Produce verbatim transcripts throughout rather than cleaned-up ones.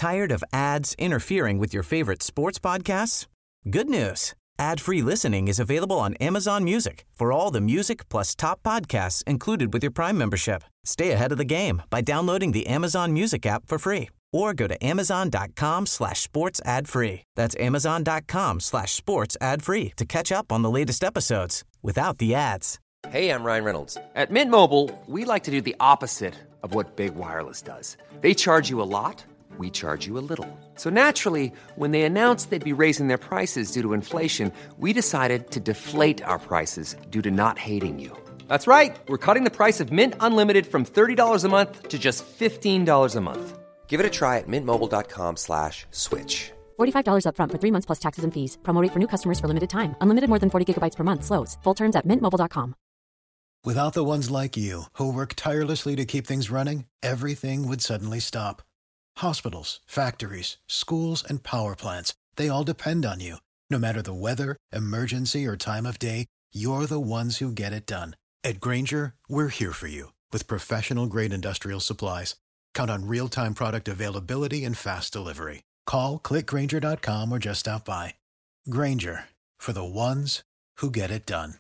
Tired of ads interfering with your favorite sports podcasts? Good news. Ad-free listening is available on Amazon Music for all the music plus top podcasts included with your Prime membership. Stay ahead of the game by downloading the Amazon Music app for free or go to amazon.com slash sports ad free. That's amazon.com slash sports ad free to catch up on the latest episodes without the ads. Hey, I'm Ryan Reynolds. At Mint Mobile, we like to do the opposite of what Big Wireless does. They charge you a lot. We charge you a little. So naturally, when they announced they'd be raising their prices due to inflation, we decided to deflate our prices due to not hating you. That's right. We're cutting the price of Mint Unlimited from thirty dollars a month to just fifteen dollars a month. Give it a try at mintmobile.com slash switch. forty-five dollars up front for three months plus taxes and fees. Promo rate for new customers for limited time. Unlimited more than forty gigabytes per month slows. Full terms at mint mobile dot com. Without the ones like you, who work tirelessly to keep things running, everything would suddenly stop. Hospitals, factories, schools, and power plants, they all depend on you. No matter the weather, emergency, or time of day, you're the ones who get it done. At Grainger, we're here for you with professional-grade industrial supplies. Count on real-time product availability and fast delivery. Call, click grainger dot com, or just stop by. Grainger, for the ones who get it done.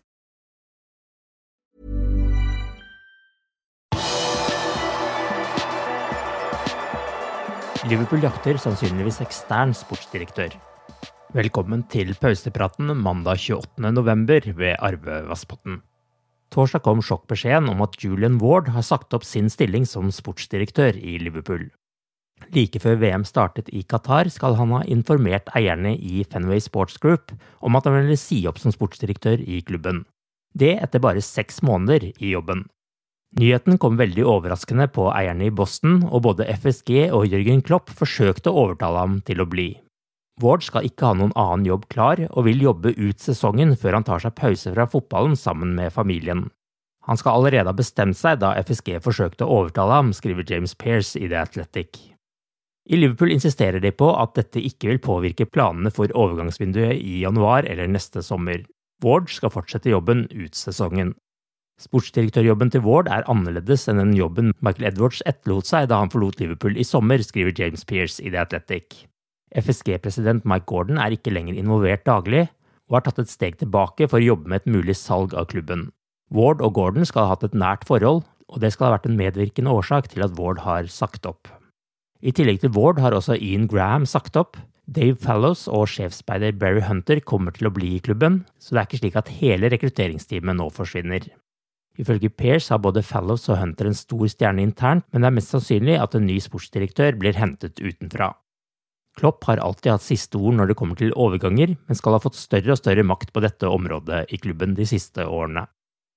Liverpool jakter sannsynligvis ekstern sportsdirektør. Velkommen til pausepraten mandag tjueåttende november ved Arve Vassbotn. Torsdag kom sjokkbeskjeden om at Julian Ward har sagt opp sin stilling som sportsdirektør i Liverpool. Like før V M startet i Qatar skal han ha informert eierne i Fenway Sports Group om at han ville si opp som sportsdirektør i klubben. Det etter bare seks måneder i jobben. Nyheten kom veldig overraskende på eierne i Boston, og både F S G og Jürgen Klopp forsøkte å overtale ham til å bli. Ward skal ikke ha noen annen jobb klar, og vil jobbe ut sesongen før han tar seg pause fra fotballen sammen med familien. Han skal allerede ha bestemt seg da F S G forsøkte å overtale ham, skriver James Pearce i The Athletic. I Liverpool insisterer de på at dette ikke vil påvirke planene for overgangsvinduet i januar eller neste sommer. Ward skal fortsette jobben ut sesongen. Sportsdirektørjobben til Ward er annerledes enn den jobben Michael Edwards etterlot seg da han forlot Liverpool i sommer, skriver James Pearce i The Athletic. F S G-president Mike Gordon er ikke lenger involvert daglig, og har tatt et steg tilbake for å jobbe med et mulig salg av klubben. Ward og Gordon skal ha hatt et nært forhold, og det skal ha vært en medvirkende årsak til at Ward har sagt opp. I tillegg til Ward har også Ian Graham sagt opp. Dave Fallows og sjefsspeider Barry Hunter kommer til å bli i klubben, så det er ikke slik at hele rekrutteringsteamet nå forsvinner. Ifølge Pearce har både Fallows og Hunter en stor stjerne internt, men det er mest sannsynlig at en ny sportsdirektør blir hentet utenfra. Klopp har alltid hatt siste ord når det kommer til overganger, men skal ha fått større og større makt på dette området i klubben de siste årene.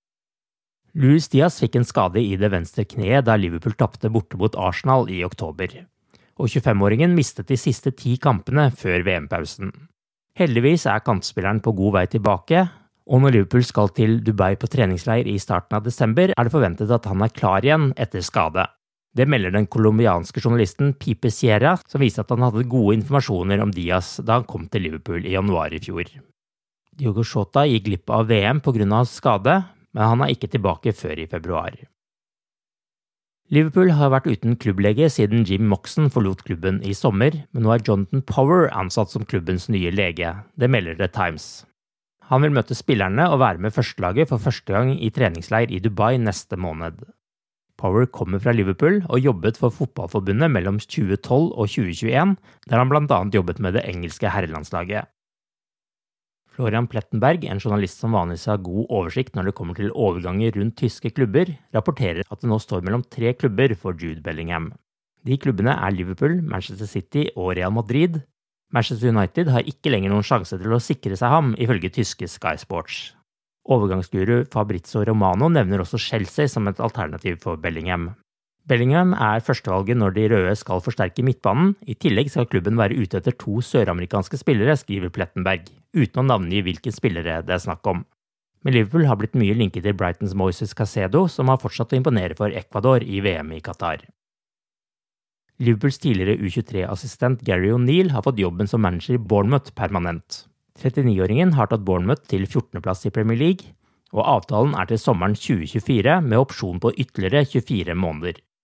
Luis Diaz fikk en skade i det venstre kneet da Liverpool tapte borte mot Arsenal i oktober, og tjuefem-åringen mistet de siste ti kampene før V M-pausen. Heldigvis er kantspilleren på god vei tilbake, og når Liverpool skal til Dubai på treningsleir i starten av desember, er det forventet at han er klar igjen etter skade. Det melder den kolumbianske journalisten Pipe Sierra, som viser at han hadde gode informasjoner om Diaz da han kom til Liverpool i januar i fjor. Diogo Jota gikk glipp av V M på grunn av skade, men han er ikke tilbake før i februar. Liverpool har vært uten klubblege siden Jim Moxon forlot klubben i sommer, men nå er Jonathan Power ansatt som klubbens nye lege. Det melder The Times. Han vil møte spillerne og være med førstelaget for første gang i treningsleir i Dubai neste måned. Power kommer fra Liverpool og jobbet for fotballforbundet mellom tjue tolv og tjue tjueen, der han blant annet jobbet med det engelske herrelandslaget. Florian Plettenberg, en journalist som vanligvis har god oversikt når det kommer til overganger rundt tyske klubber, rapporterer at det nå står mellom tre klubber for Jude Bellingham. De klubbene er Liverpool, Manchester City og Real Madrid. Manchester United har ikke lenger noen sjanse til å sikre seg ham, ifølge tyske Sky Sports. Overgangsguru Fabrizio Romano nevner også Chelsea som et alternativ for Bellingham. Bellingham er førstevalget når de røde skal forsterke midtbanen. I tillegg skal klubben være ute etter to søramerikanske spillere, skriver Plettenberg, uten å navngi hvilke spillere det er snakk om. Men Liverpool har blitt mye linket til Brightons Moises Caicedo, som har fortsatt å imponere for Ecuador i V M i Qatar. Liverpools tidligere U tjuetre-assistent Gary O'Neill har fått jobben som manager i Bournemouth permanent. trettini-åringen har tatt Bournemouth til fjortende plass i Premier League, og avtalen er til sommeren tjue tjuefire med opsjon på ytterligere tjuefire måneder.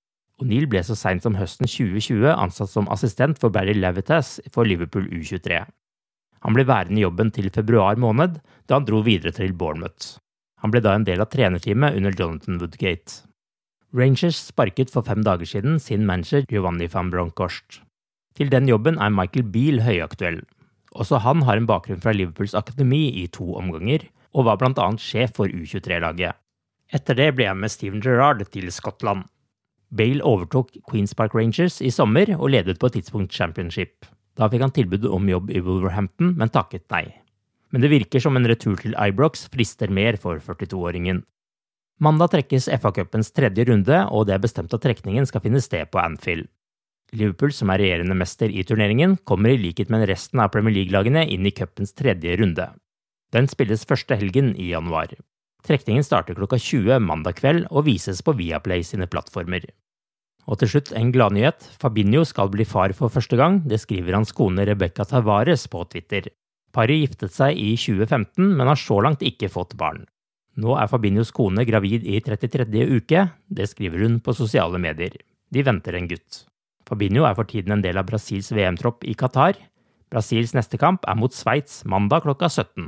O'Neill ble så sent som høsten tjue tjue ansatt som assistent for Barry Levitas for Liverpool U tjuetre. Han ble værende i jobben til februar måned, da han dro videre til Bournemouth. Han ble da en del av trenerteamet under Jonathan Woodgate. Rangers sparket for fem dager siden sin manager Giovanni van Bronckhorst. Til den jobben er Michael Beale høyaktuell. Også han har en bakgrunn fra Liverpools akademi i to omganger, og var blant annet sjef for U tjuetre-laget. Etter det ble han med Steven Gerrard til Skottland. Bale overtok Queen's Park Rangers i sommer og ledet på et tidspunkt Championship. Da fikk han tilbud om jobb i Wolverhampton, men takket nei. Men det virker som en retur til Ibrox frister mer for førtito-åringen. Mandag trekkes F A-cupens tredje runde, og det er bestemt at trekningen skal finne sted på Anfield. Liverpool, som er regjerende mester i turneringen, kommer i likhet med resten av Premier League-lagene inn i cupens tredje runde. Den spilles første helgen i januar. Trekningen starter klokka tjue mandag kveld og vises på Viaplay sine plattformer. Og til slutt en gladnyhet. Fabinho skal bli far for første gang, det skriver hans kone Rebecca Tavares på Twitter. Paret giftet seg i tjue femten, men har så langt ikke fått barn. Nå er Fabinhos kone gravid i trettitre uke, det skriver hun på sosiale medier. De venter en gutt. Fabinho er for tiden en del av Brasils V M-tropp i Qatar. Brasils neste kamp er mot Sveits mandag klokka sytten.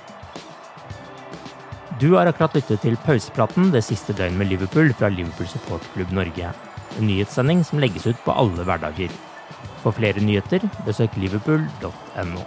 Du har akkurat lyttet til pausepraten det siste døgn med Liverpool fra Liverpool Supportklubb Norge. En nyhetssending som legges ut på alle hverdager. For flere nyheter, besøk liverpool punktum no.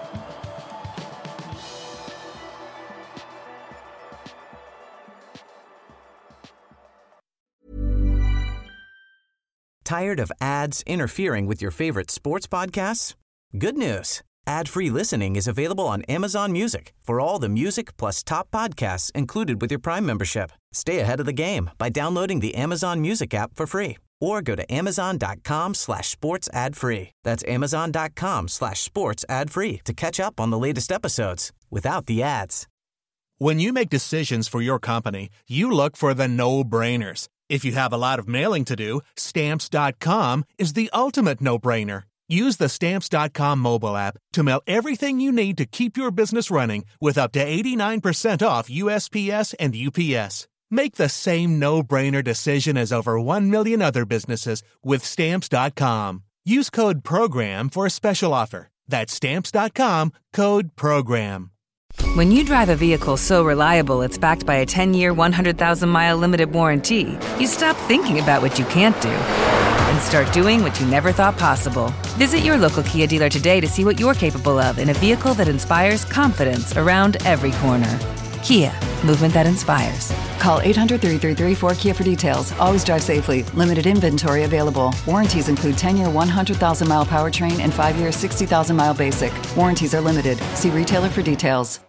Tired of ads interfering with your favorite sports podcasts? Good news. Ad-free listening is available on Amazon Music for all the music plus top podcasts included with your Prime membership. Stay ahead of the game by downloading the Amazon Music app for free or go to amazon.com slash sports ad free. That's amazon.com slash sports ad free to catch up on the latest episodes without the ads. When you make decisions for your company, you look for the no-brainers. If you have a lot of mailing to do, stamps dot com is the ultimate no-brainer. Use the stamps dot com mobile app to mail everything you need to keep your business running with up to eighty-nine percent off U S P S and U P S. Make the same no-brainer decision as over one million other businesses with stamps dot com. Use code PROGRAM for a special offer. That's stamps dot com, code PROGRAM. When you drive a vehicle so reliable it's backed by a ten-year, one hundred thousand mile limited warranty, you stop thinking about what you can't do and start doing what you never thought possible. Visit your local Kia dealer today to see what you're capable of in a vehicle that inspires confidence around every corner. Kia, movement that inspires. Call eight hundred, three three three, four K I A for details. Always drive safely. Limited inventory available. Warranties include ten-year, one hundred thousand mile powertrain and five-year, sixty thousand mile basic. Warranties are limited. See retailer for details.